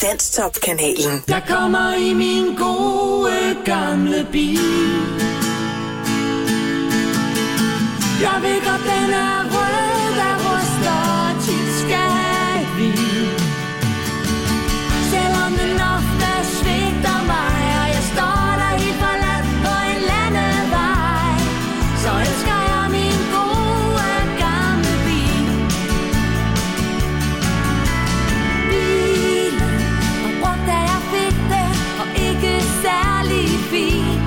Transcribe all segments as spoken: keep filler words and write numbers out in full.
Danstop-kanalen. Jeg kommer i min gode gamle bil. Jeg ved godt, den er rød, der ruster tit skal vi. Selvom den ofte svigter mig, og jeg står der helt forladt på en landevej, så elsker jeg min gode gamle bil. Bilen var brugt, da jeg fik det, og ikke særlig fin.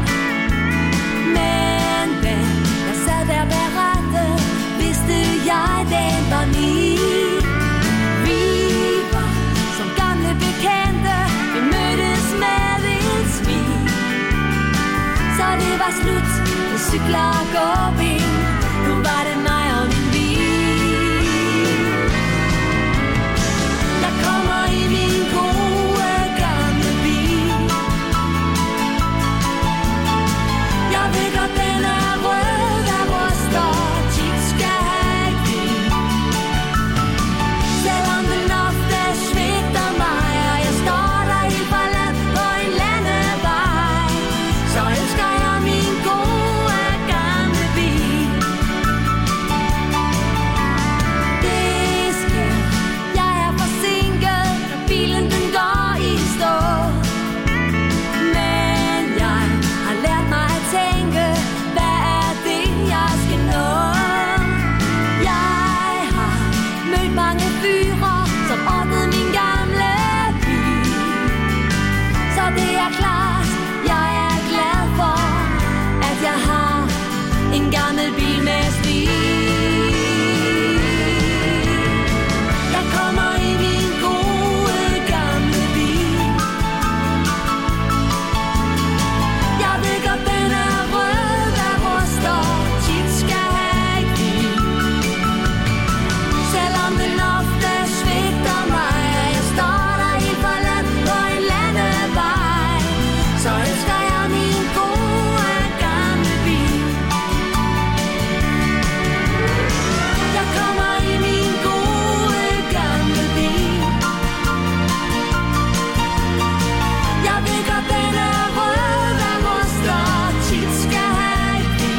Men da jeg sad der bag rattet, vidste jeg, den var min. Vi var som gamle bekendte, vi mødtes med et smil. Så det var slut med cykler og gåben, nu var det mig og min bil. Jeg kommer i min gode gamle bil. Jeg ved godt, den er rød, der ruster tit skal vi. Selvom den ofte svigter mig, og jeg står der helt forladt på en landevej, så elsker jeg min gode gamle bil. Det sker, jeg er forsinket, når bilen den går i stå. Men jeg har lært mig at tænke, hvad er det, jeg skal nå? Jeg har mødt mange fyre, som ordnede min gamle bil. Så det er klart, jeg er glad for, at jeg har en gammel bil med stil. Jeg kommer i min gode gamle bil. Jeg ved godt, den er rød, der ruster tit skal vi. Selvom den ofte svigter mig, og jeg står der helt forladt på en landevej, så elsker jeg min gode gamle bil. Jeg kommer i min gode gamle bil. Jeg ved godt, den er rød, der ruster tit skal vi.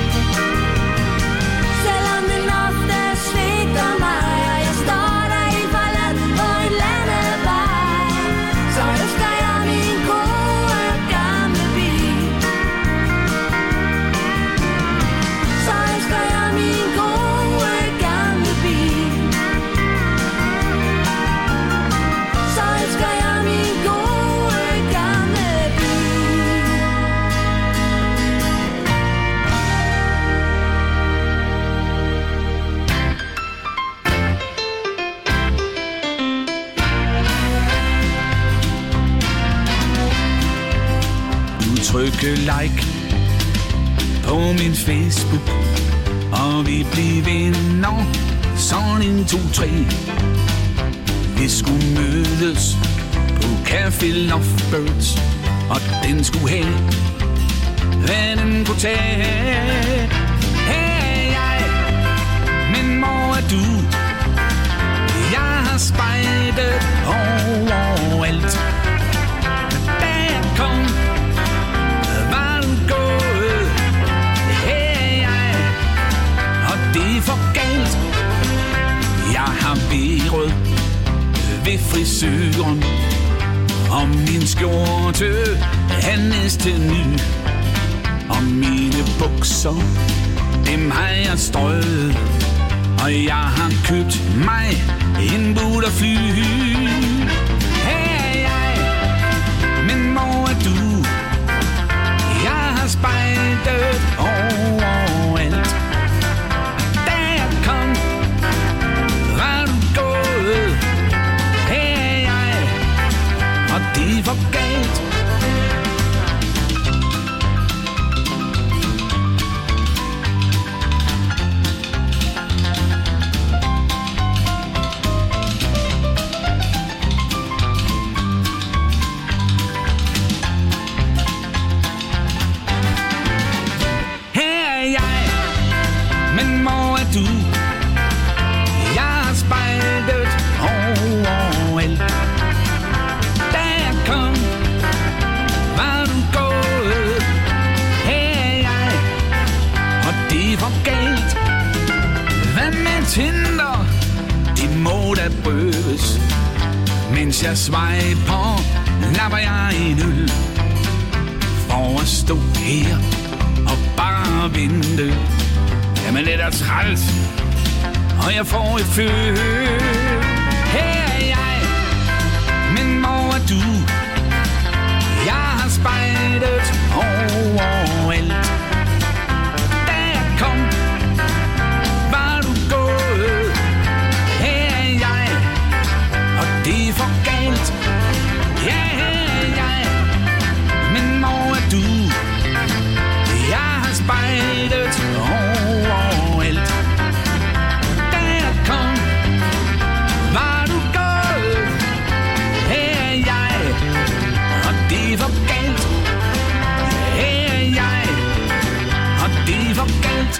Selvom den ofte svigter mig, og jeg står der helt forladt på en landevej, så elsker jeg min gode gamle bil. Så elsker jeg min gode gamle bil. Så elsker jeg min gode gamle bil. Du trykker like på min Facebook, og vi bliver venner, sådan en, to, tre. Vi skulle mødes på Café Lovebirds, og den skulle have, hvad den kunne tage. Hey, jeg, men hvor er du? Jeg har spejdet overalt. Da jeg kom, var du gået. Hey, jeg, og det er for galt. Jeg har været ved frisøren, og min skjorte er næsten ny. Og mine bukser, dem har jeg strøget, og jeg har købt mig en butterfly. Hey, jeg, men hvor er du? Jeg har spejdet overalt. Da jeg kom, var du gået. Hey, jeg, og det er for galt. Mens jeg svejper, lapper jeg en øl for at stå her og bare vente. Jamen lidt er træls, og jeg får et føl. Her er jeg, men hvor er du? Jeg har spejdet overalt. Da jeg kom, var du gået. Her er jeg, og det er for galt. Ja, her er jeg, men hvor er du? Jeg har spejdet overalt. Da jeg kom, var du gået. Her er jeg, og det er for galt. Her er jeg, og det er for galt.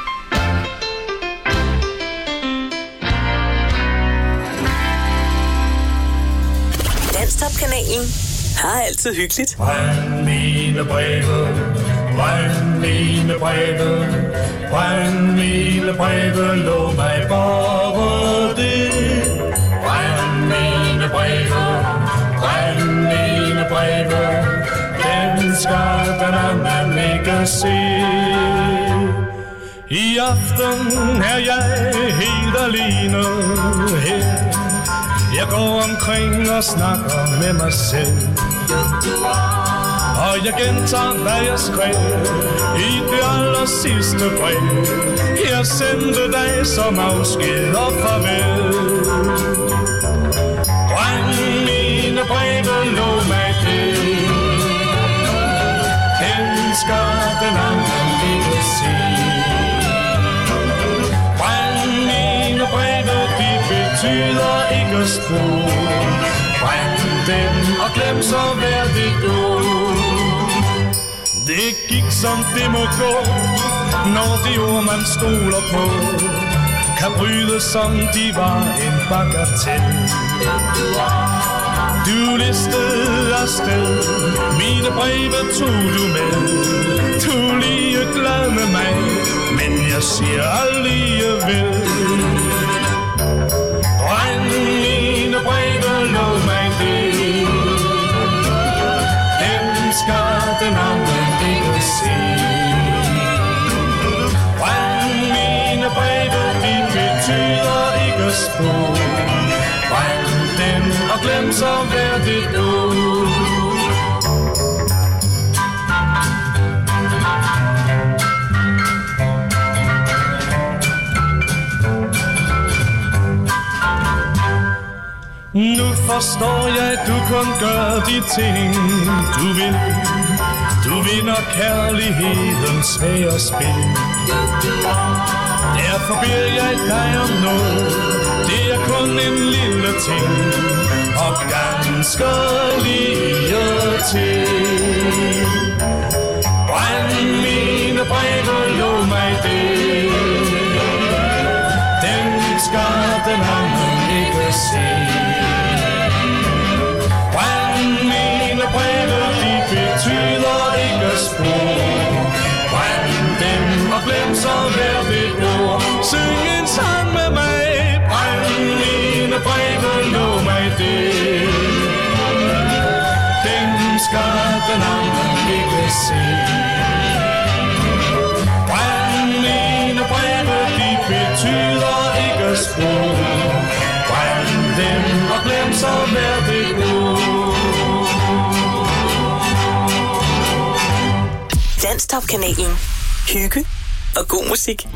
Danstop-kanalen har altid hyggeligt. Brænd mine breve, brænd mine breve, brænd mine breve, lov mig bare det. Brænd mine breve, brænd mine breve, den skal den anden ikke se. I aften er jeg helt alene her. Jeg går omkring og snakker med mig selv. Og jeg gentager, hvad jeg skrev i det aller sidste brev. Jeg sendte dig som afsked og farvel. Brænd mine breve, lov mig det. Den skal den anden ikke se. Brænd mine breve, de betyder ikke spor. Brænd dem og glem så hver dit ord. Det gik som det må gå, når de ord man stoler på kan bryde som de var en bagatel. Du listede afsted, mine breve tog du med. Du er lige glad med mig, men jeg siger alligevel. Brænd mine breve, lov mig det. Dem skal den anden ikke se. Brænd mine breve, de betyder ikke spor. Brænd dem og glem så hver dit ord. Nu forstår jeg, du kun gør de ting, du vil. Du vinder kærlighedens svære spil. Derfor beder jeg dig om noget. Det er kun en lille ting, og ganske lige til. Brænd mine breve, lov mig det. Den skal den anden ikke se. Brænd mine breve, de betyder ikke spor. Brænd dem og glem så hver dit ord. Syng en sang med mig. Brænd mine breve, lov mig det. Dem skal den anden ikke se. Brænd mine breve, de betyder ikke spor. Brænd dem og glem så hver dit ord. Danstop-kanalen. Hygge og god musik.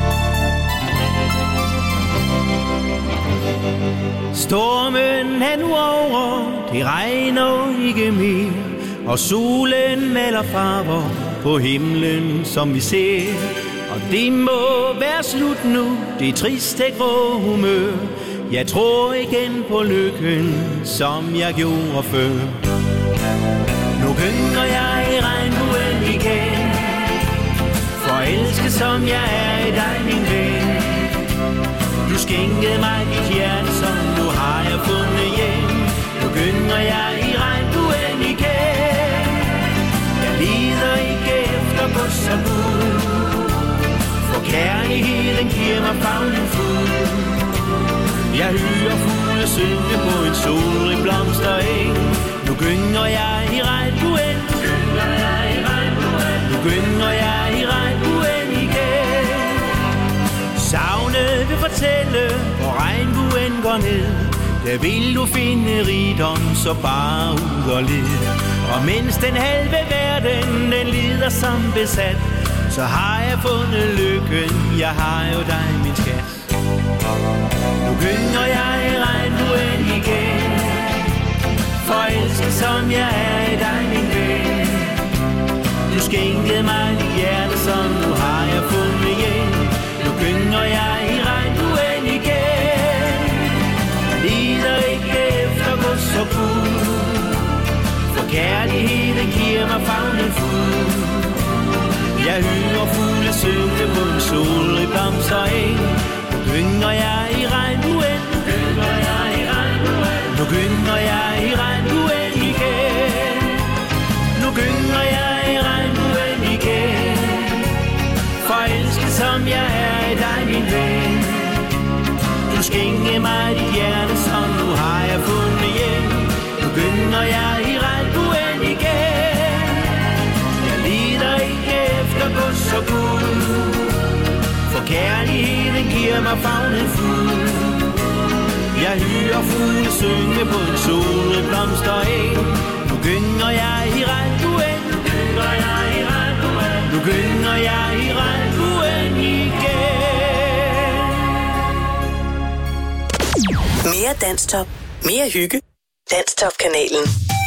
Stormen er nu over, det regner ikke mere, og solen maler farver på himlen, som vi ser. Og det må være slut nu, det triste grå humør. Jeg tror igen på lykken, som jeg gjorde før. Nu gynger jeg i regnbuen igen, forelsket som jeg er i dig, min ven. Du skænkede mig dit hjerte, som nu har jeg fundet hjem. Nu gynger jeg i regnbuen igen. Jeg lider ikke efter gods og guld, for kærligheden giver mig favnen fuld. Jeg hører fugle synge på en solrig blomstereng. Nu gynger jeg i regnbuen. Nu gynger jeg i regnbuen. Nu gynger jeg i regnbuen igen. Savne vil fortælle, hvor regnbuen går ned. Der vil du finde rigdom, så bare ud og led. Og mens den halve verden, den lider som besat, så har jeg fundet lykken, jeg har jo dig, min skat. Nu gynger jeg i regnbuen igen, forelsket som jeg er i dig, min ven. Du skænkede mig dit hjerte, som nu har jeg fundet hjem. Nu gynger jeg i regnbuen igen. Jeg lider ikke efter gods og bud, for kærligheden giver mig favnen fuld. Jeg hører fugle synge på en solrig blomstereng. Nu gynger jeg i regnbuen. Nu gynger jeg i regnbuen. Nu gynger jeg i regnbuen igen. Nu gynger jeg i regnbuen igen. Forelsket som jeg er i dig, min ven. Du skænke mig dit hjerte, som nu har jeg fundet hjem. Nu gynger jeg i regnbuen igen. Jeg lider ikke efter gods og guld, for kærligheden giver mig favnen fuld. Jeg hører fugle synge på en solrig blomstereng. Nu gynger jeg i regnbuen. Nu gynger jeg i regnbuen. Nu gynger jeg i regnbuen igen. Mere Danstop. Mere hygge. Danstop-kanalen.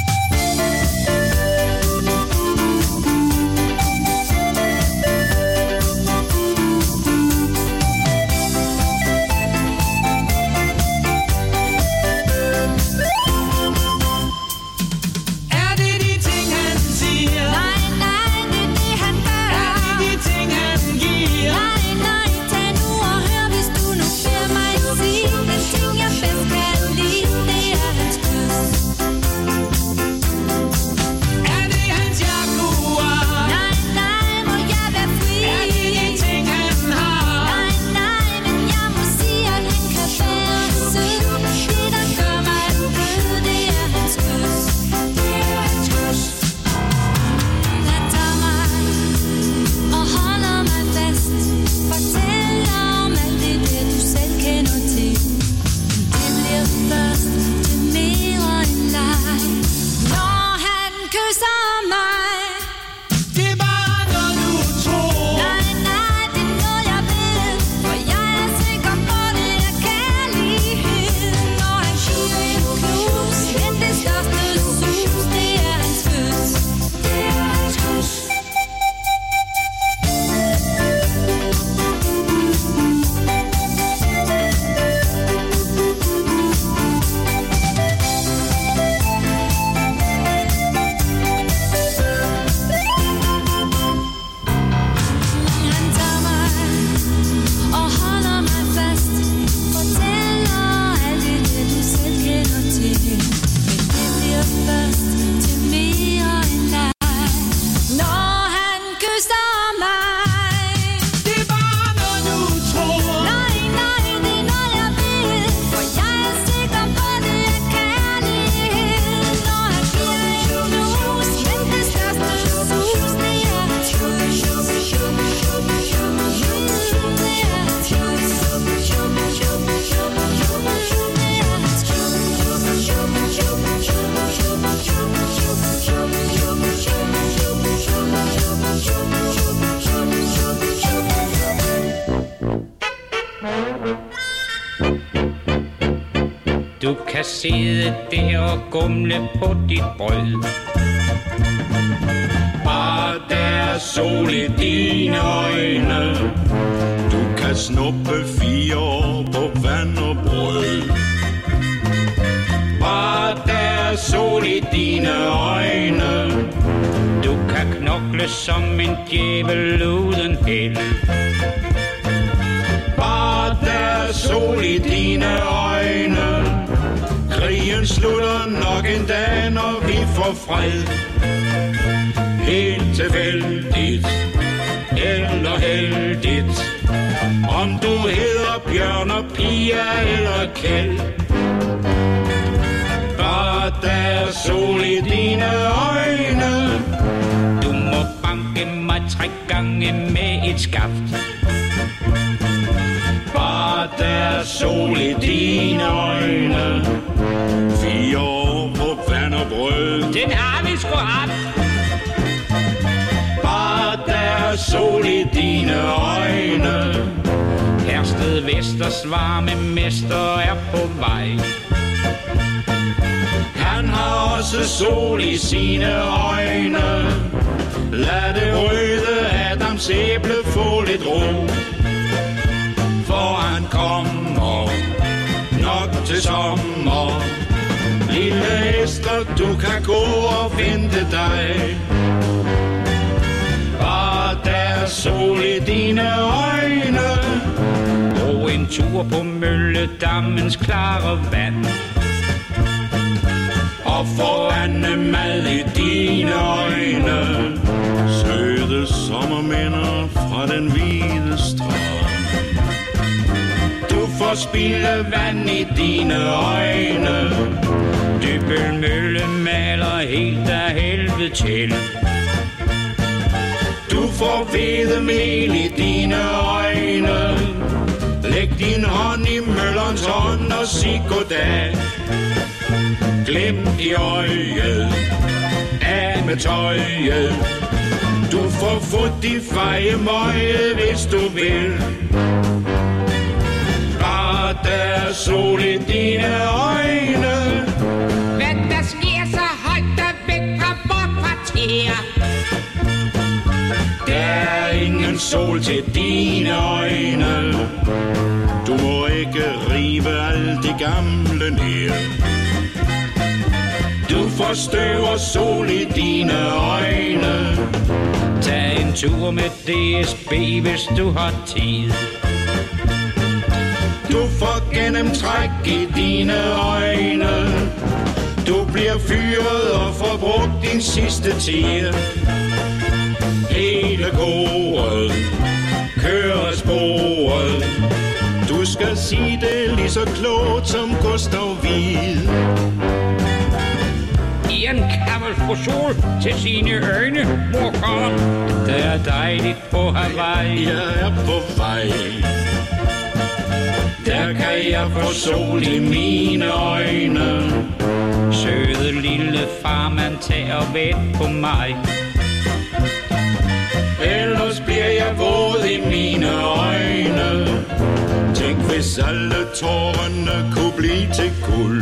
Du kan sidde der og gumle på dit brød. Bare der er sol i dine øjne. Du kan snuppe fire år på vand og brød. Bare der er sol i dine øjne. Du kan knokle som en djævel uden held. Bare der er sol i dine øjne. Krigen slutter nok en dag, når vi får fred. Helt tilfældigt eller heldigt. Om du hedder Bjørn og Pia eller Kjeld. Bare der er sol i dine øjne. Du må banke mig tre gange med et skaft. Bare der er sol i dine øjne. Fire år på vand og brød. Den har vi sgu haft. Bare der er sol i dine øjne. Hersted Vesters varme mester er på vej. Han har også sol i sine øjne. Lad det røde Adams æble få lidt ro. For han kommer nok til sommer. Lille Esther, du kan gå og vente dig. Bare der er sol i dine øjne. Og en tur på Mølledammens klare vand. Og få andemad i dine øjne. Søde sommerminder fra den hvide strand. Du får spildevand i dine øjne. Dybbølmølle maler helt af helvede til. Du får hvedemel i dine øjne. Læg din hånd i møllerens hånd og sig goddag. Glem i øjet, af med tøjet. Du får fået de feje møje, hvis du vil. Bare der er sol i dine øjne. Hvad der sker, så hold dig væk fra vort kvarter. Der er ingen sol til dine øjne. Du må ikke rive alt det gamle ned. Du får støv og sol i dine øjne. Tag en tur med D S B, hvis du har tid. Du får gennemtræk i dine øjne. Du bliver fyret og får brugt din sidste tid. Hele koret kører sporet. Du skal sige det lige så klogt som Gustav Wied. En kammel på sol til sine øjne, morkar. Det er dejligt på Hawaii. Jeg er på vej. Der kan jeg få sol i mine øjne. Søde lille farmand, tag og vent på mig. Ellers bliver jeg våd i mine øjne. Tænk hvis alle tårerne kunne blive til guld.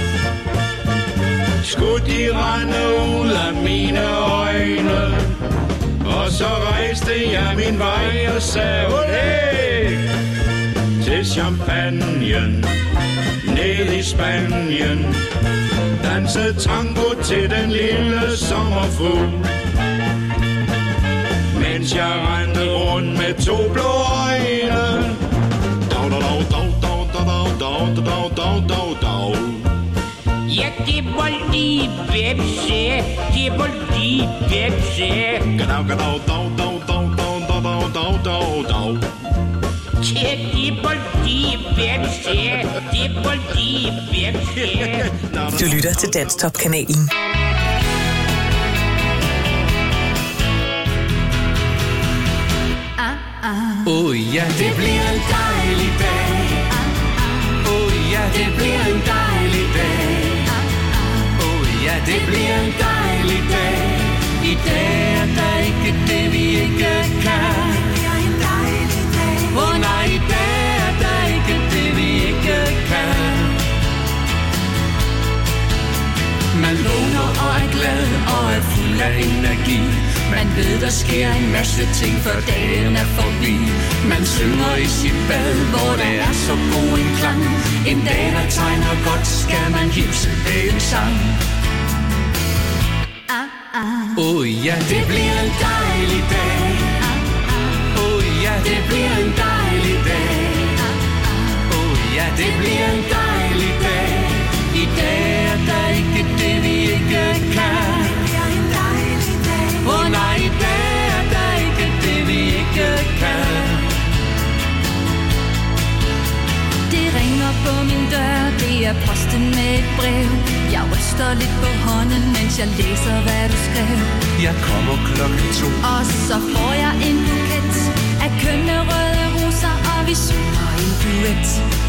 Skulle de rende ud af mine øjne. Og så rejste jeg min vej og sagde olé til champagnen ned i Spanien. Dansede tango til den lille sommerfugl. Mens jeg rendte rundt med to blå øjne. Dau, dau, dau, dau, dau, dau, dau, dau, dau, dau. Ja, det var lige vepse, det var lige vepse. Gadau, gadau, dau, dau, dau, dau, dau, dau, dau, dau. Ja, det var lige vepse, det var lige vepse. Du lytter til Danstop-kanalen. Åh oh, ja, det bliver en dejlig dag. Åh oh, ja, det bliver en dejlig dag. Åh oh, ja, det bliver en dejlig dag. I dag er der ikke det, vi ikke kan. Åh oh, nej, i dag er der ikke det, vi ikke kan. Man vågner og er glad og er fuld af energi. Man ved, der sker en masse ting, før dagen er forbi. Man synger i sit bad, hvor det er så god en klang. En dag, der tegner godt, skal man hilse med en sang. Åh oh, ja, det bliver en dejlig dag. Åh oh, ja, det bliver en dejlig dag. Åh oh, ja, det bliver en dejlig dag. I dag er der ikke det, vi ikke kan. Åh oh, nej, i dag er der ikke det, vi ikke kan. så lidt på hånden, mens jeg læser, hvad du skrev. Jeg kommer klokken to. Og så får jeg en buket af kønne røde roser, og vi synger en duet.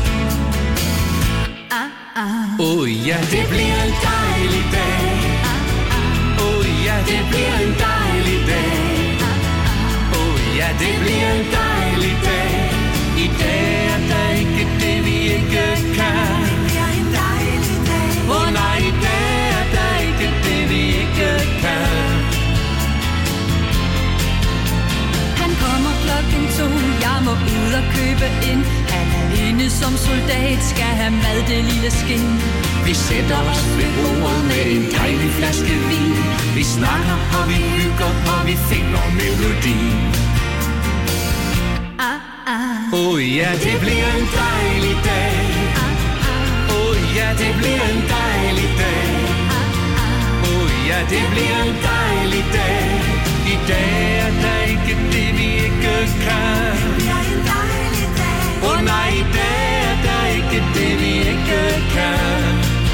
Ah, ah. Åh oh, ja, det bliver en dejlig dag. Åh oh, ja, det bliver en dejlig dag. Åh oh, ja, det bliver en dejlig dag. I dag er der ikke det, vi ikke kan. Det bliver en dejlig dag. Åh oh, nej, i dag er der ikke det, vi ikke kan. Han kommer klokken to, jeg må ud og købe ind. Han er inde som soldat, skal have mad, det lille skin. Vi sætter os ved bordet med en dejlig flaske vin. Vi snakker, og vi hygger, og vi finder melodien. Ah, ah. Åh oh, ja, det bliver en dejlig dag. Åh oh, ja, det bliver en dejlig dag. Åh oh, ja, det bliver en dejlig dag. I dag er der ikke det, vi ikke kan. Åh oh, nej, i dag er der ikke det, vi ikke kan.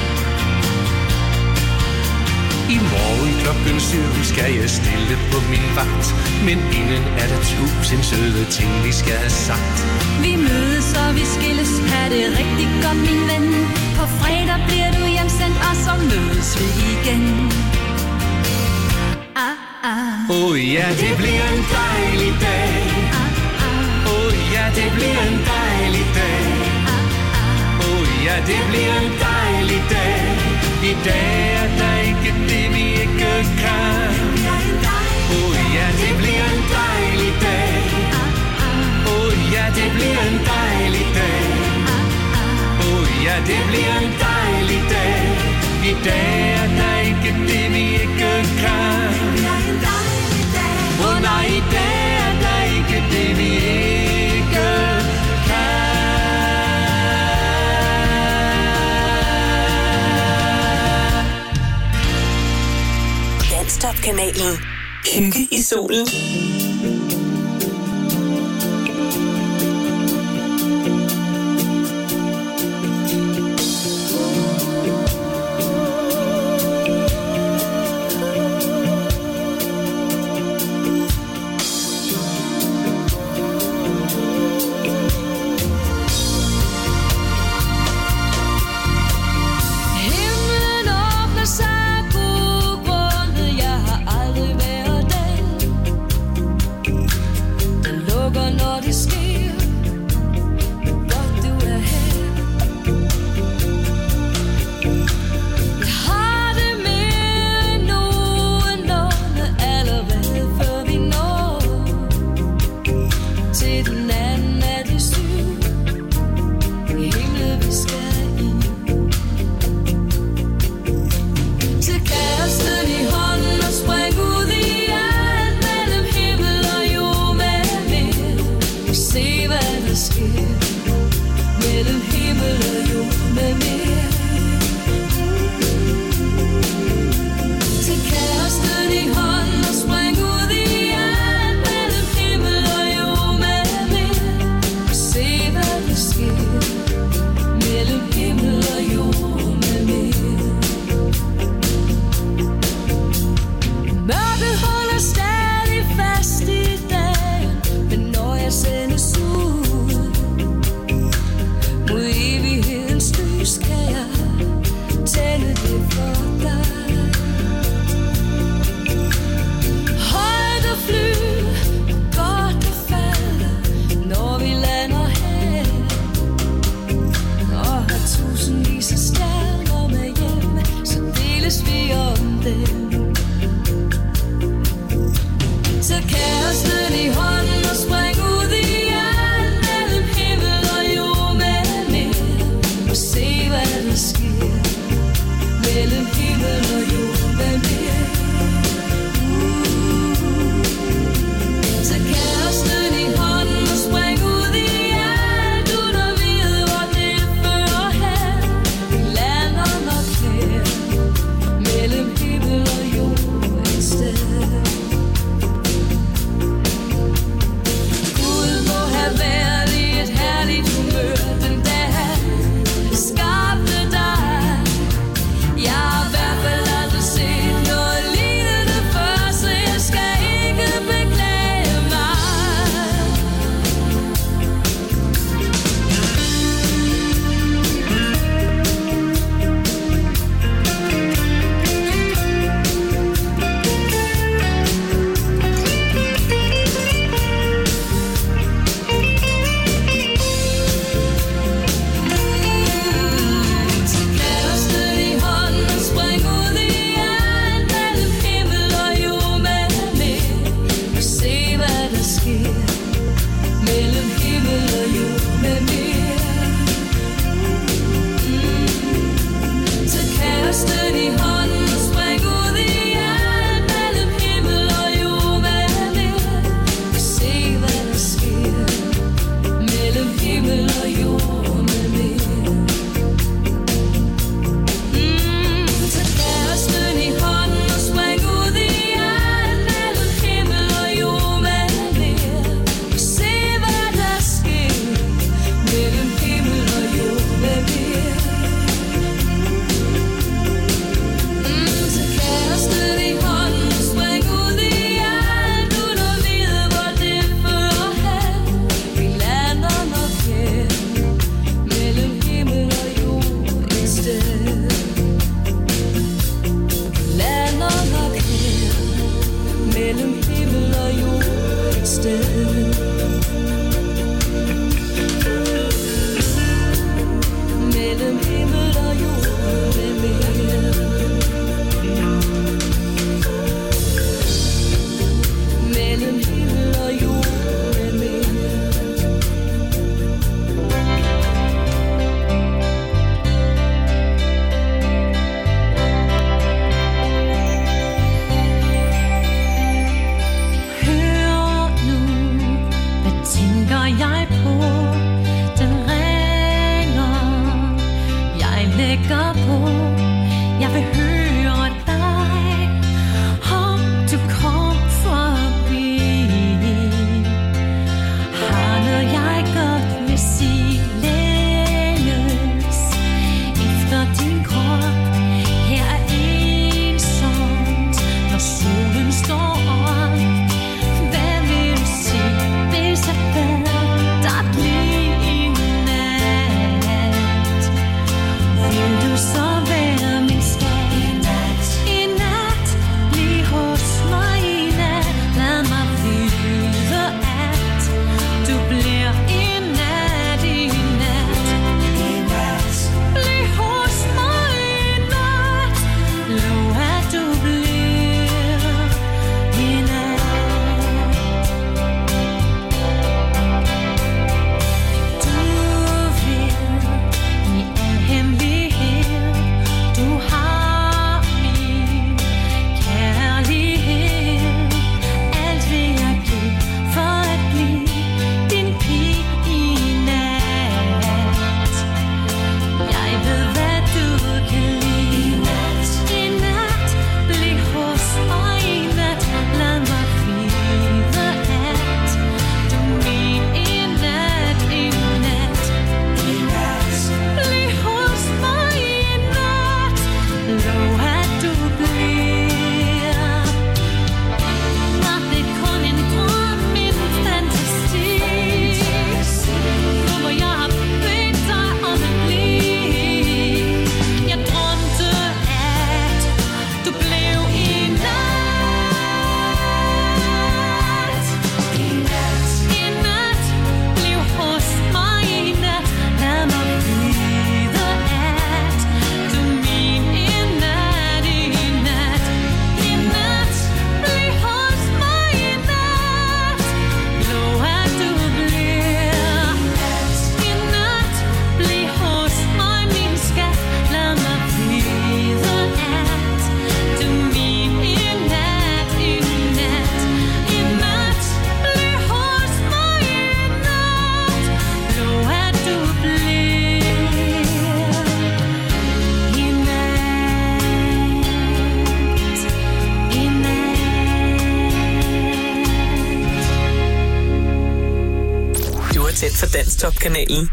I morgen klokken syv skal jeg stille på min vagt. Men inden er der tusind søde ting, vi skal have sagt. Vi mødes og vi skilles, ha' det rigtig godt, min ven. På fredag bliver du hjemsendt, og så mødes vi igen. Ah, ah. Åh oh, ja, det bliver en dejlig dag. Åh oh, ja, det bliver en dejlig dag. Åh oh, ja, det bliver en dejlig dag. I dag er der ikke det, vi ikke kan. Åh oh, ja, det bliver en dejlig dag. Åh oh, ja, det bliver en dejlig dag. Åh oh, ja, det bliver en dejlig dag. I dag er der ikke det, vi ikke kan. Åh oh, nej, i dag er der ikke det, vi ikke kan. Danstop-kanalen. Hygge i solen. Mellem himmel og mellem himmel og jord et sted. Mellem himmel og jord er mere. Mellem himmel og jord er mere. Hør nu, hvad tænker jeg på? Den ringer, jeg lægger på. Jeg vil høre dig, om du kom forbi. Har noget jeg godt vil sige, længes efter din krop. Her er ensomt, når solen står op. Hvad vil du sige, hvis jeg bad dig blive i nat? Vil du så være min skat i nat? I nat, bliv hos mig i nat. Lad mig vide, at du bliver i nat, i nat. I nat, bliv hos mig i nat. Lov at du bliver i nat. Du vil i al hemmelighed, du har min kærlighed. Alt vil jeg give for at blive din pige i nat. Jeg ved hvad du kan lide i nat. I nat, bliv hos mig i nat. Lad mig vide at du er min i nat, i nat. I nat, bliv hos mig i nat. Lov at du bliver. Var det kun en drøm, en fantasi? Nu hvor jeg har bedt dig om at blive. Jeg drømte at du blev i nat. I nat, i nat, bliv hos mig i nat. Lad mig vide at du er min i nat, i nat. I nat, bliv hos mig i nat. Lov at du bliver. I nat, bliv hos mig min skat. Lad mig vide at du er min i nat, i nat. I nat, bliv hos mig i nat. Lov at du bliver i nat, i nat. Du er tæt for Danstop-kanalen.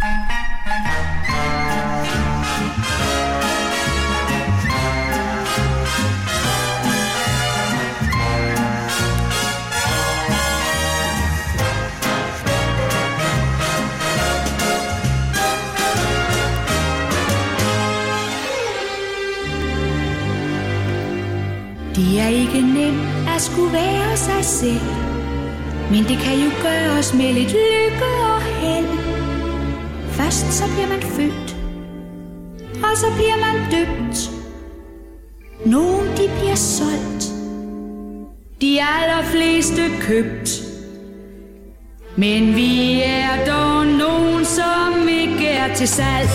Det er ikke nemt at skulle være sig selv, men det kan jo gøres med lidt lykke og held. Først så bliver man født, og så bliver man døbt. Nogle de bliver solgt, de allerfleste købt. Men vi er dog nogen, som ikke er til salg.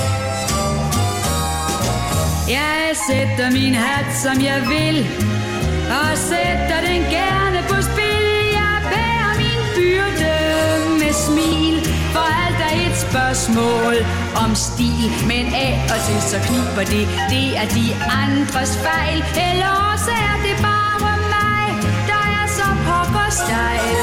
Jeg sætter min hat, som jeg vil, og sætter den gerne på spil. Jeg bærer min byrde med smil, for alt er et spørgsmål om stil. Men af og til så kniber det, det er de andres fejl. Eller også er det bare mig, der er så pokker stejl.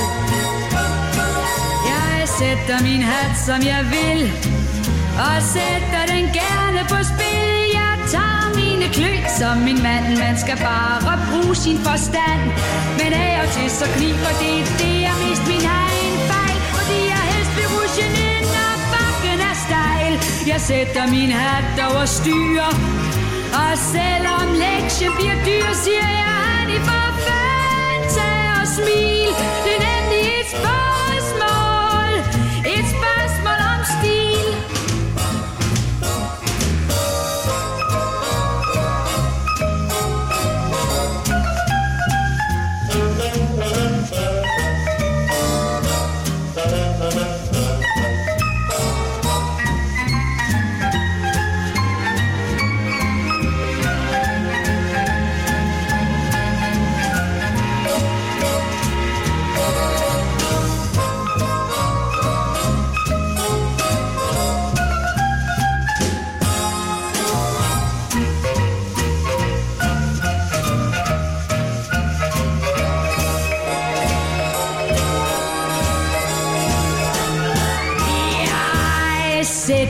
Jeg sætter min hat, som jeg vil, og sætter den gerne på spil. Jeg tager mine klø som min mand. Man skal bare bruge sin forstand. Men af og til så kniber det, det er mest min egen fejl. Fordi jeg helst vil rushe ned, når bakken er stejl. Jeg sætter min hat over styr, og selvom lektien bliver dyr, siger jeg, at I for fanden tag og smil.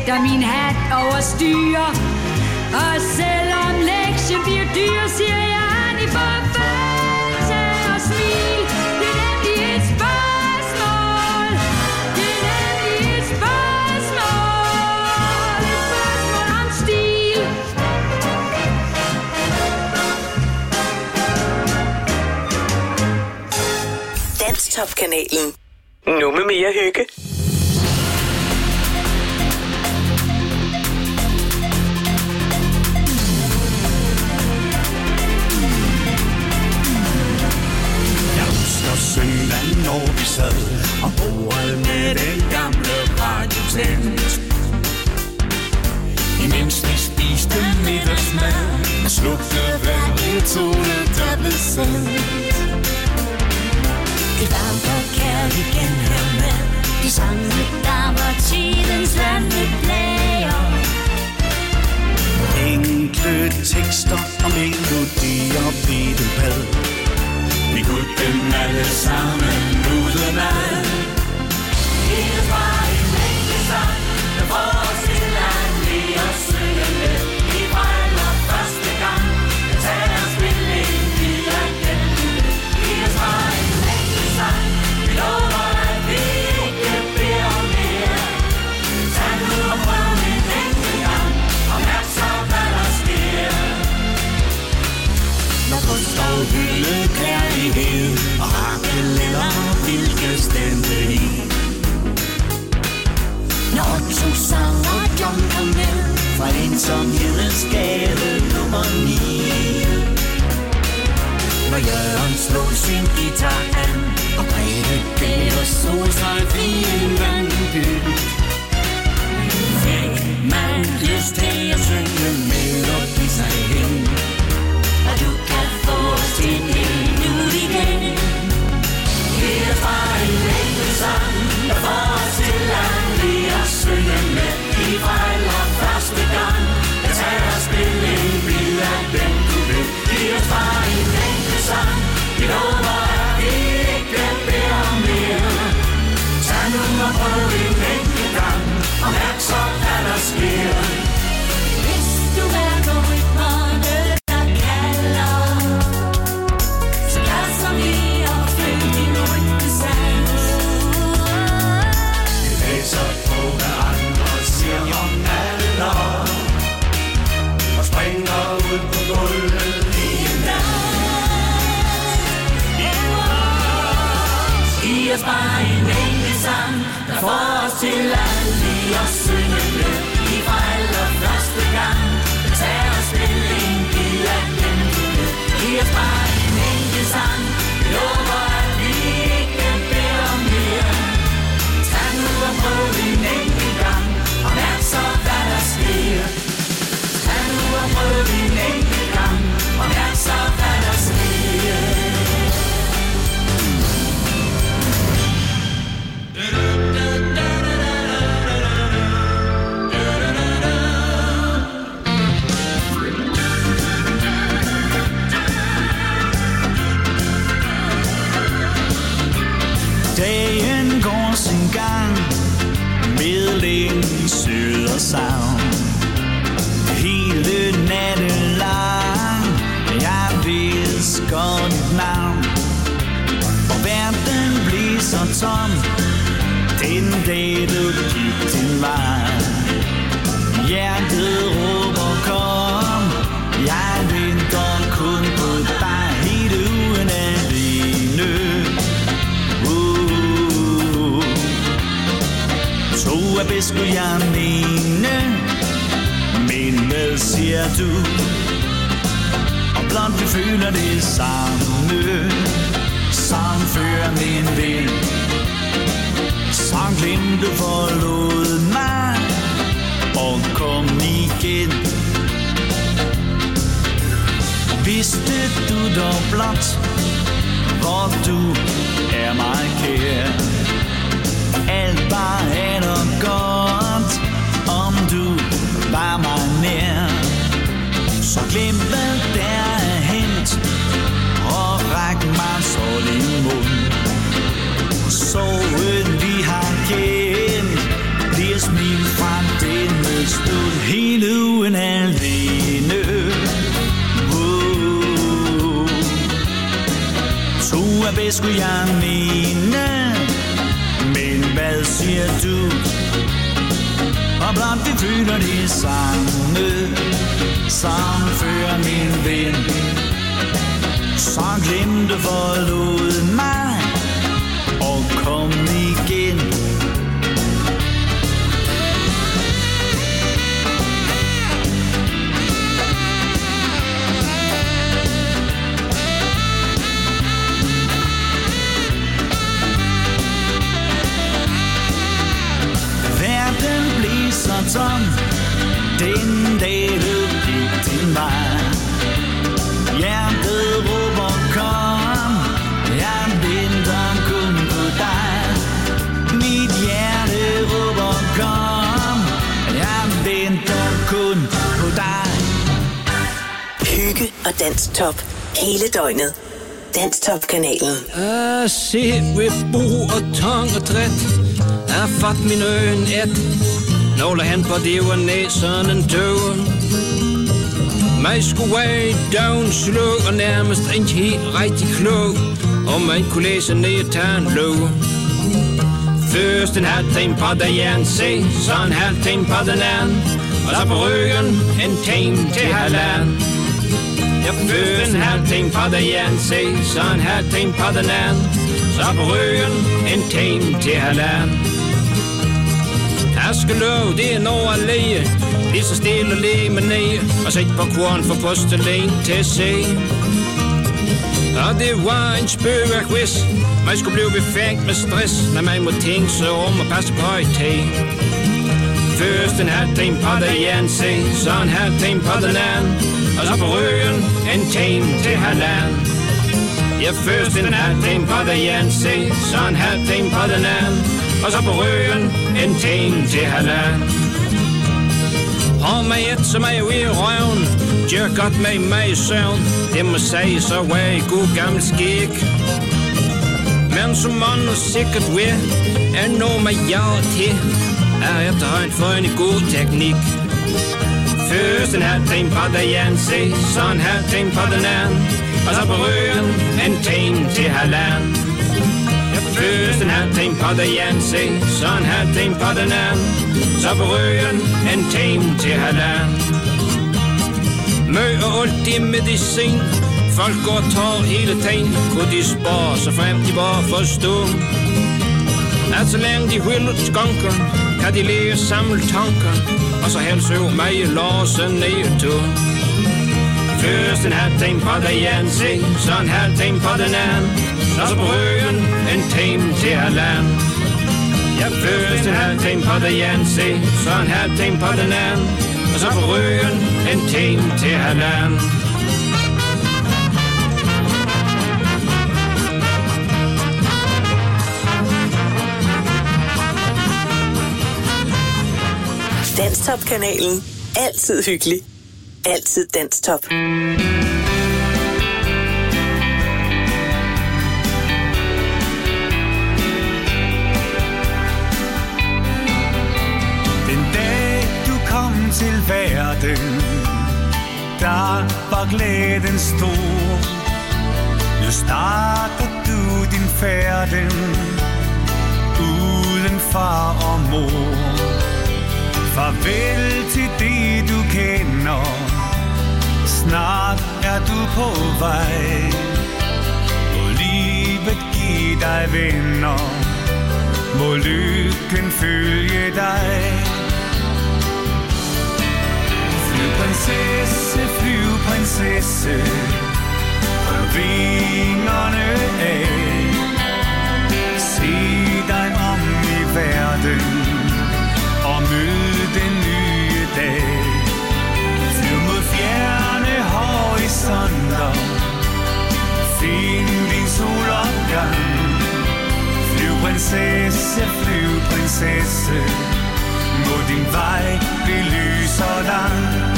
sætter min hat over styr. Og selvom lektien bliver dyr, siger jeg, I får følelse og smil. Det er nemlig et spørgsmål. Det er nemlig et spørgsmål. Et spørgsmål om stil. Danstop-kanalen. Nu med mere hygge. Søndag, når vi sad og bordet med den gamle radio tændt. Imens vi spiste middagsmad og slugte hver tone, der blev sendt. Det var på kærlig genhør med de sange, der var tidens vandreplager. Enkle tekster og melodier blev det bad. Vi kunne dem alle sammen udenad. Det var en enkelt sang, der får os til at le og synge med. Vi brænder første gang, der tager spilling i at gennem. Det var en enkelt sang, vi lover at vi ikke beder om mere. Tag nu og prøv en enkelt gang, og mærk så hvad der sker. Når på står hylde kærlighed og rakeleller, hvilke stemte i. Når to sanger John kom med fra ensomhedens gade nummer ni. Når Jørgen slog sin guitar an og bredte gav og sol sig fin vandbyg. Fik man lyst til at synge melodi sig hen. Og du kan få os til helt ud igen. Her var en enkelt sang, der får os til at le og synge med. Vi fejler første gang, der tager spilling bid af dem du vil. Her var en enkelt sang, vi lover at vi ikke beder om mere. Tag nu og prøv en enkelt gang, og mærk så hvad der sker. Hvis du er gået i brænde, Giv os bare en enkelt sang, der får os til at le og synge med. Vi fejler første gang, der tager os spilling bid af dem du ved. Giv os bare en enkelt sang, vi lover at vi ikke beder om mere. Tag nu og prøv en enkelt gang, og mærk så hvad der sker. Tag nu og prøv en enkelt gang, og mærk så hvad der sker. Dagen går sin gang med længe sød og savn. Hele natten lang, jeg visker dit navn. Og verden blev så tom, den dag du gik din vej. Hjertet råber kom, jeg venter kun på dig helt uden at vinde. Uh, to er bedst, skulle jeg mene, men hvad siger du? Og blot vi føler det samme, som før min ven. Som glemte forlod mig og kom igen. Vidste du dog blot, hvor du er mig kær. Alt bare er og godt, om du var mig nær. Så glem hvad der er hent, og ræk mig så din mund. Sorgen vi har kendt, bliver smil fra denne Så er bedst skulle jeg mene, men hvad siger du? Og blot vi føler det samme, som før min ven, som glemte forlod mig og kom igen. Så tom, den dag du gik til mig. Hjertet råber kom, jeg venter kun på dig. Mit hjerte råber kom, jeg venter kun på dig. Hygge og Danstop hele døgnet. Danstop-kanalen. Jeg ser ved bo og tang og træt. Jeg har fået min øjen et. Nåler hen på det var næsen en tøver. Mig skulle være down slå og nærmest ikke helt rigtig klog. Og man kunne læse ned og tage en lov. Først en halv time på der jern se, så en halv time på den anden. Og så på ryggen en time til halvand. Jeg først en halv time på der jern se, så en halv time på den anden. Så på ryggen en time til halvand. Jeg skal love, det er noget at læge. Lige så stille og læge med næge. Og sæt på korn for postelen til at se. Og det var en spøgværk, hvis man skulle blive befængt med stress. Når man må tænke sig om at passe på et tag. Først en halv time på der jern se, så en halv time på den anden. Og så på ryggen en time til halvand. Ja, først en halv time på der jern se, så en halv time på den anden. Og så på ryggen en time til halvand. Og med et som er ude i røven, gør godt med mig i søvn. Det må sige så var i god gammel skik. Men som man nu sikkert ved, er noget med jer til, er efterhånden for en god teknik. Først en halv time på der jern se, så en halv time på den anden. Og så på ryggen en time til halvand. Først en halv time på der jern se, så en halv time på den anden. Så på ryggen en time til halvand. Mø og alt det medicin, folk går og tager hele tiden. Kunne de spare så frem de bare forstå, at så længe de hylder skunker, kan de leve samle tanker. Og så helst øve mig og låse ned to. Først en halv time på der jern se, så en halv time på den anden. Og så på ryggen en time til halvand. Jeg først en halv time på der jern se, så en halv time på den anden. Og så på ryggen en time til halvand. Danstop-kanalen. Altid hyggelig. Altid Danstop. Til verden, der var glæden stor. Nu starter du din færden uden far og mor. Farvel til det du kender, snart er du på vej. Må livet give dig venner, må lykken følge dig. Prinsesse, flyv prinsesse, prøv vingerne af. Se dig om i verden og mød den nye dag. Flyv mod fjerne horisonter, find din solopgang. Flyv prinsesse, flyv prinsesse, må din vej blive lys og lang.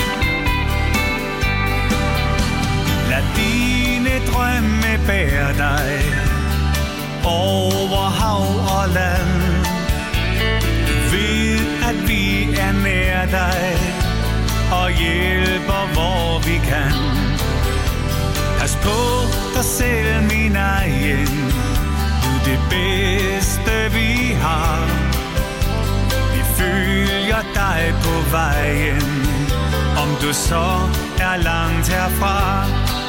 Lad dine drømme bære dig over hav og land. Ved at vi er nær dig og hjælper hvor vi kan. Pas på dig selv, min egen. vejen, om du så er langt herfra.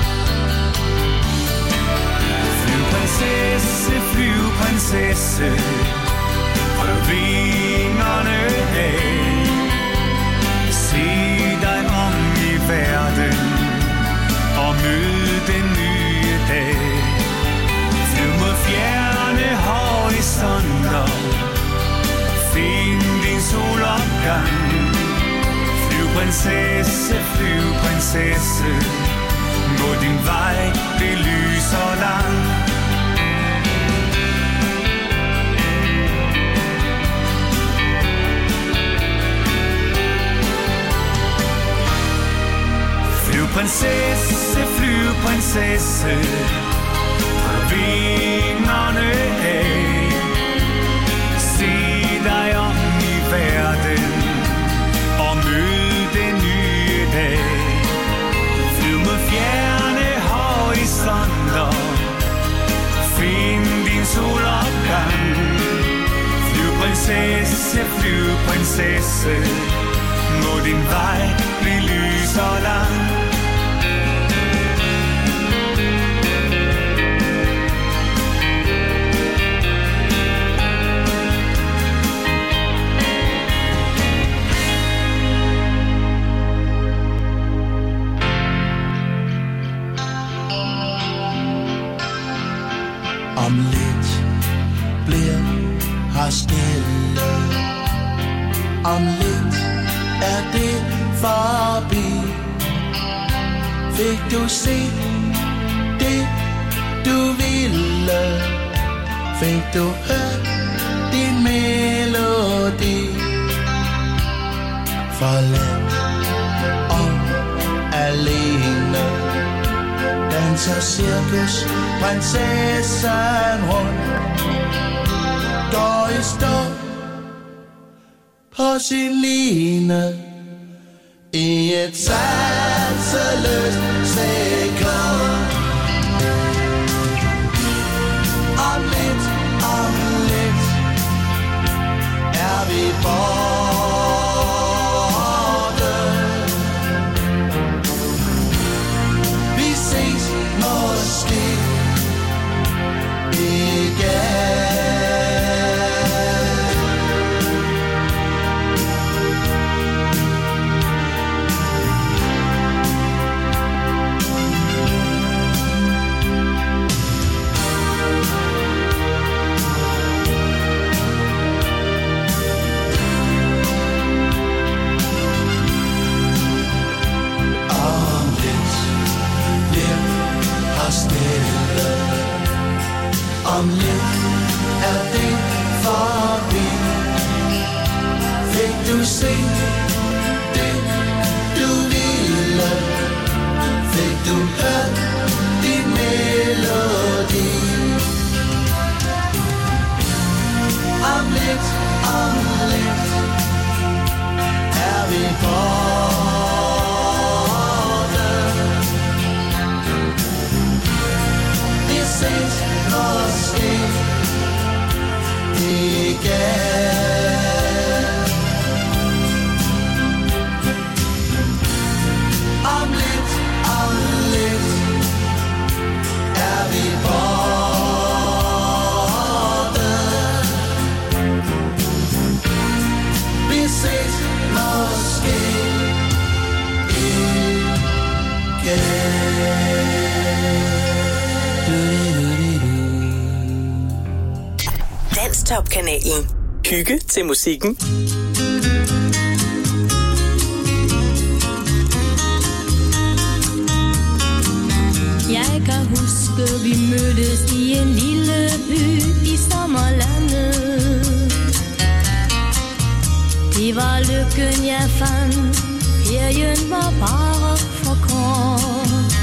Flyvprinsesse, flyvprinsesse, prøv vingerne af. Se dig om i verden og mød den nye dag. Flyv mod fjerne horisonter, find din solopgang. Flyvprinsesse, flyvprinsesse, må din vej blive lys og lang. Flyvprinsesse, flyvprinsesse, prøv vingerne af. Se dig om i verden og mød den nye dag. Flyv mod fjerne horisonter, find din solopgang. Flyvprinsesse, flyvprinsesse, må din vej blive lys og lang. Om lidt bliver her stille. Om lidt er det forbi. Fik du set det du ville? Fik du hørt din melodi? Forladt og alene danser cirkus prinsessen rundt. Går i stå på sin line i et sanseløst sekund. Om lidt, om lidt er vi borte. Vi ses måske igen. Om lidt er det forbi. Fik du set det du ville? Fik du hørt din melodi? Om lidt, om lidt er vi borte. Vi ses måske igen. Om lidt, om lidt er vi borte. Vi ses måske Danstop-kanalen. Hygge til musikken. Jeg kan huske, vi mødtes i en lille by i sommerlandet. Det var lykken, jeg fandt. Ferien var bare for kort.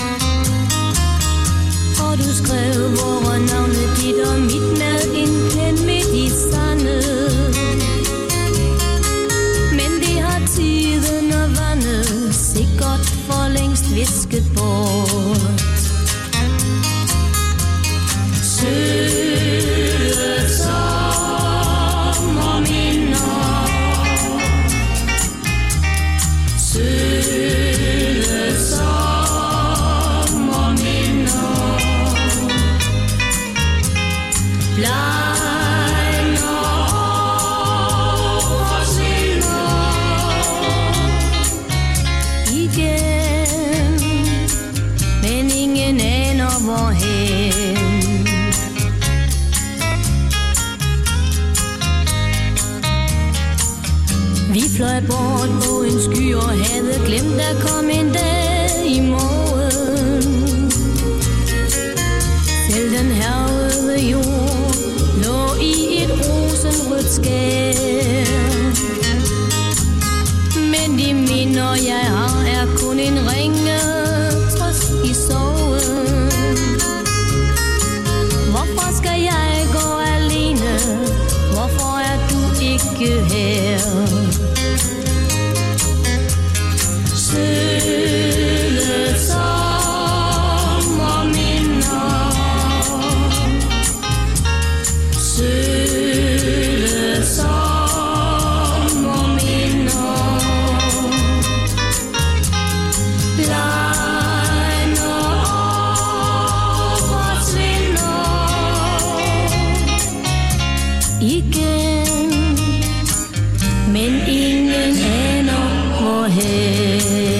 Og du skrev vore navne, dit og mit, med en pen midt i sandet. Men det har tiden og vandet sikkert for længst visket bort. Søde sommerminder blegner og forsvinder igen, men ingen aner hvorhen. Vi fløj bort på en sky og havde glemt at komme en dag i morgen. Selv den hærgede jord lå i et rosenrødt skær. Men de minder jeg har er kun en ringe trøst i sorgen. Hvorfor skal jeg gå alene? Hvorfor er du ikke her? Søde sommerminder, søde sommerminder, blegner og forsvinder igen, men ingen aner hvorhen.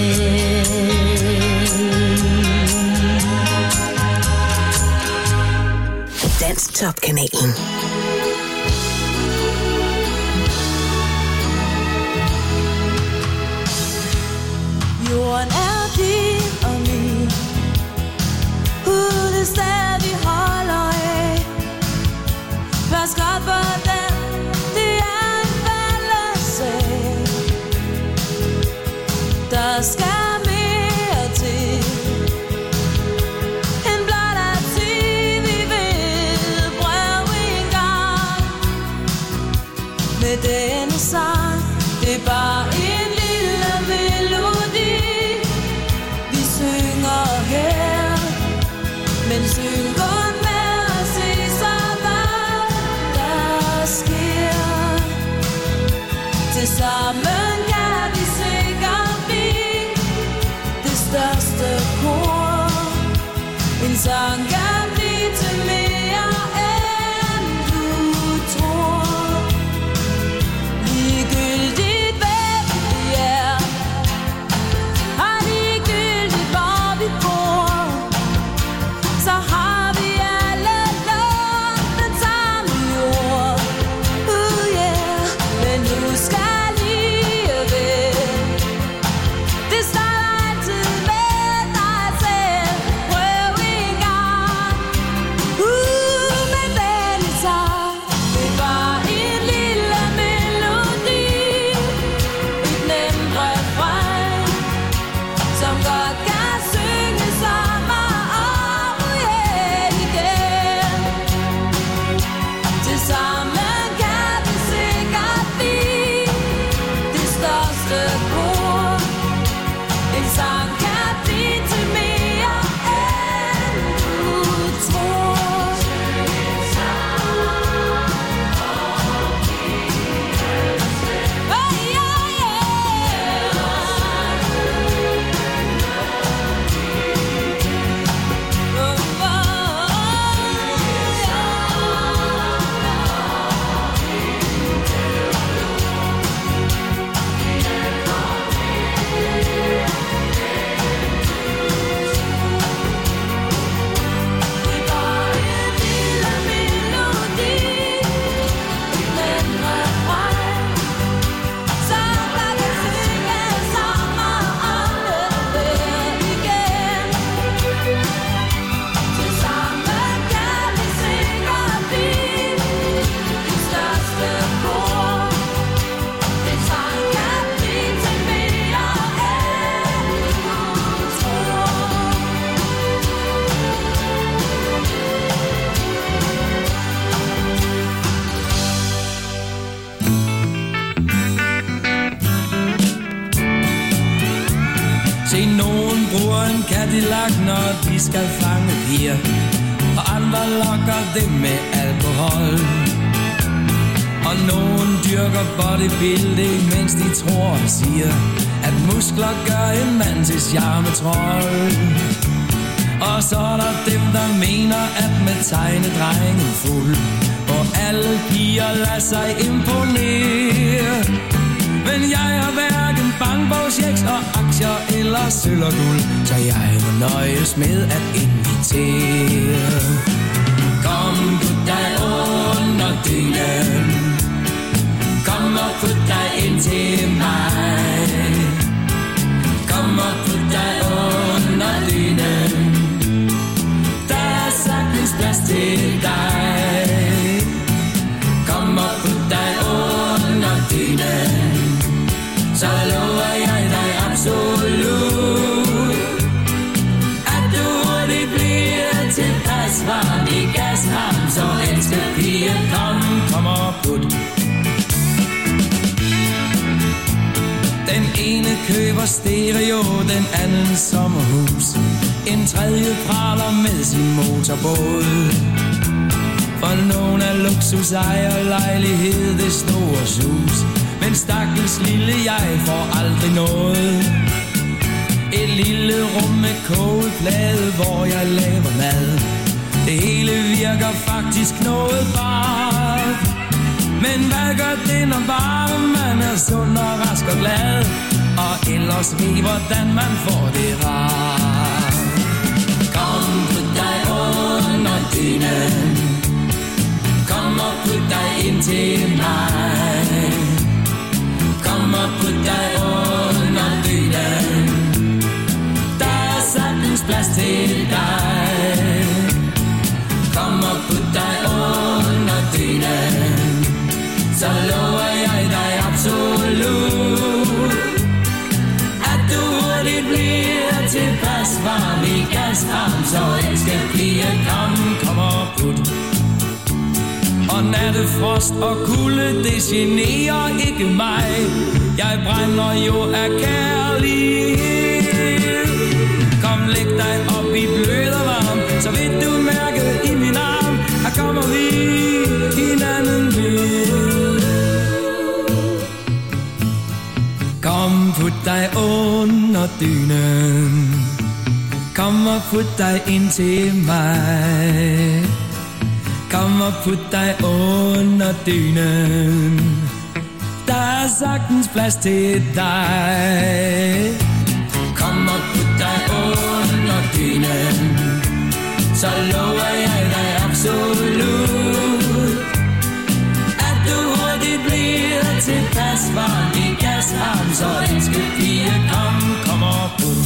Danstopkanalen. Jorden er din og min, uden sted vi holder af. Pas godt på den, det er en fælles sag. Der skal mere til end blot at sige, vi vil prøve en gang. Med denne sang, det er bare en lille melodi. Vi synger her, men syng kun med at se så hvad der sker. Tilsammen kan vi sikkert blive det største kor. En sang kan blive til mere end du tror. Ligegyldigt hvem vi er, og ligegyldigt hvor vi bor, så har vi alle lånt den samme jord. Uh, yeah. Men husk alligevel, det starter altid med dig selv. Prøv en gang, uh, med denne sang. Det er bare en lille melodi, et nemt refræn, som godt kan synge sammen om yeah, igen. Tilsammen kan vi sikkert blive det største kor. En sang kan blive til mere end du tror. Hey, yeah, Se, nogen bruger en Cadillac, når de skal fange piger, og andre lokker dem med alkohol. Og nogen dyrker bodybuilding, mens de tror og siger, at muskler gør en mand til charmetrold. Og så er der dem, der mener, at med tegnedrengen fuld, hvor alle piger lader sig imponere. Men jeg har hverken bankbogschecks og aktier eller sølv og guld, så jeg må nøjes med at invitere. Kom, put dig under dynen, kom og put dig ind til mig. Kom og put dig under dynen, der er sagtens plads til dig. Kom og put dig under dynen, så lover jeg dig absolut, at du hurtigt bliver tilpas varm i gashamn. Så elsker pige, kom, kom og put. Den ene køber stereo, den anden sommerhus, en tredje praler med sin motorbåd. For nogen af luksus ejer lejlighed, det store sus, men stakkels lille jeg får aldrig noget. Et lille rum med kogeplade, hvor jeg laver mad. Det hele virker faktisk noget bart, men hvad gør det, når bare man er sund og rask og glad, og ellers ved, hvordan man får det rart. Kom, put dig under dynen, kom og put dig ind til mig. Kom og put dig under dynen, der er sagtens plads til dig. Kom og put dig under dynen, så lover jeg dig absolut, at du hurtigt bliver tilpas varm i gashamn. Så elsker pige, kom, kom og put. Og nattefrost og kulde, det generer ikke mig. Jeg brænder jo af kærlighed. Kom, læg dig op i blød og varm, så vil du mærke i min arm, her kommer vi hinanden ved. Kom, put dig under dynen, kom og put dig ind til mig. Kom og put dig under dynen, der er sagtens plads til dig. Kom og put dig under dynen, så lover jeg dig absolut, at du hurtigt bliver tilpas varm i gashamn. Så elsker pige, kom, kom og put.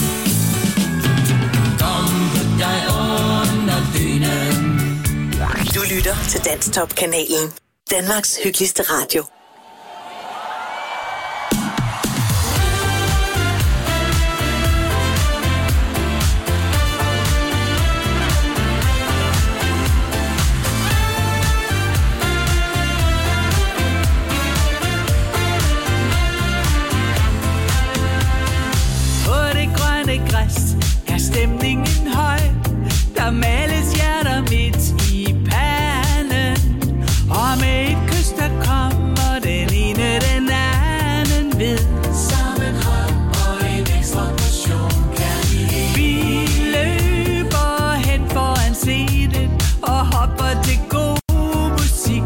Kom, put dig under dynen. Du lytter til Danstop-kanalen. Danmarks hyggeligste radio. På det grønne græs er stemningen høj. Der males hjerter midt i panden, og med et kys der kommer den ene den anden ved. Sammenhold og en ekstra portion kærlighed. Vi løber hen foran scenen og hopper til god musik.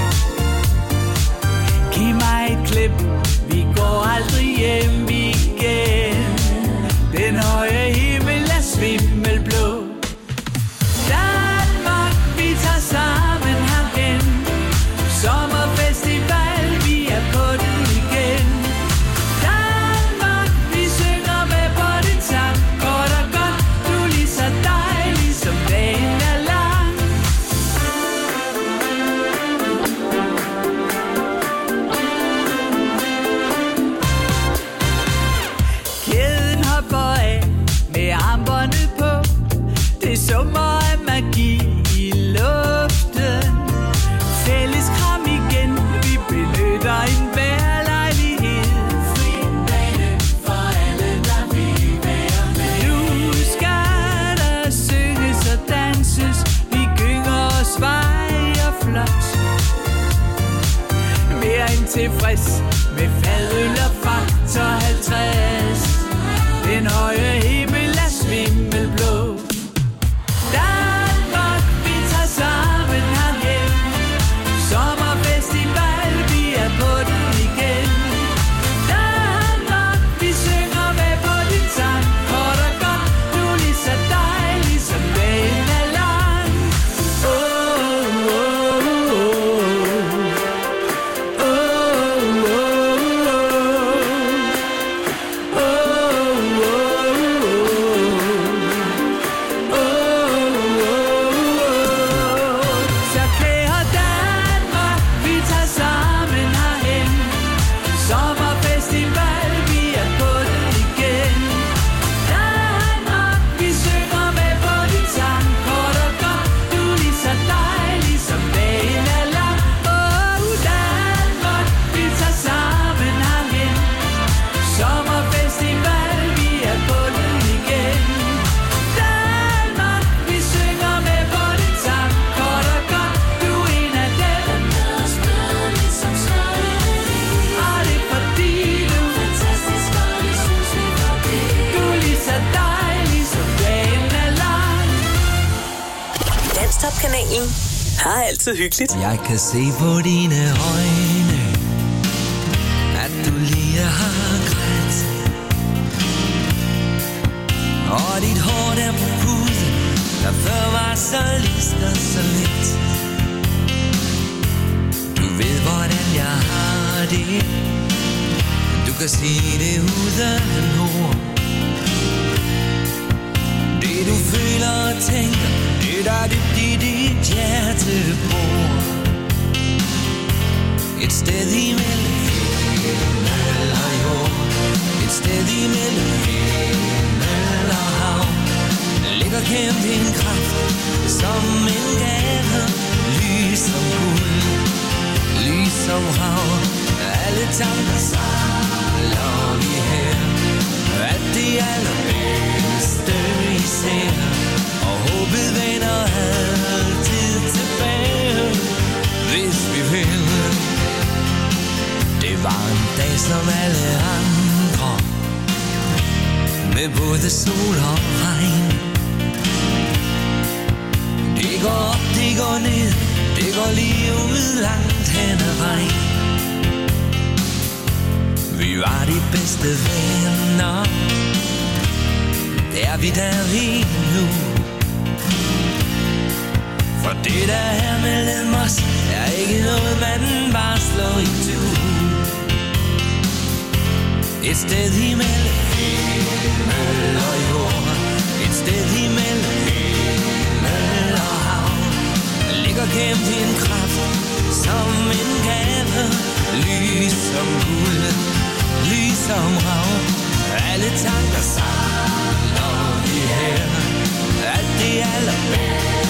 Giv mig et klip, vi går aldrig hjem igen. Den høje himmel er svimmelblå. Danmark, vi tager sammen herhen. Sommerfestival, vi er på den igen. Danmark, vi synger med på din sang. Kort og godt, du er lige så dejlig, som dagen er lang. Kæden hopper af med armbåndet på. Det summer af magi i luften. Fælles kram igen, vi benytter enhver lejlighed. Fri bane for alle, der vil være med. Nu skal der synges og danses. Vi gynger og svejer flot. Mere end tilfreds med fadøl og faktor halvtreds. Den høje himmel er svimmelblå. Danstop-kanalen har altid hyggeligt. Jeg kan se på dine øjne, at du lige har grædt. Og dit hår der på puden, der før var så list og så let. Du ved hvordan jeg har det, du kan sige det uden ord. Det du føler og tænker, det der dybt i dit hjerte bor. Et sted imellem himmel og jord, et sted imellem himmel og hav, ligger gemt en kraft som en gave, lys som guld, lys som hav. Alle tanker samler vi her, alt det allerbedste vi ser, og håbet vender altid tilbage, hvis vi vil. Det var en dag som alle andre, med både sol og regn. Det går op, det går ned, det går lige ud langt hen ad vejen. Vi var de bedste venner, er vi der lige nu. For det der her mellem os er ikke noget man bare slår i tu. Et sted imellem himmel og jord, et sted imellem himmel og hav, ligger gemt en kraft som en gave, lys som guld, lys som rav. Alle tanker samler vi her, alt det allerbedste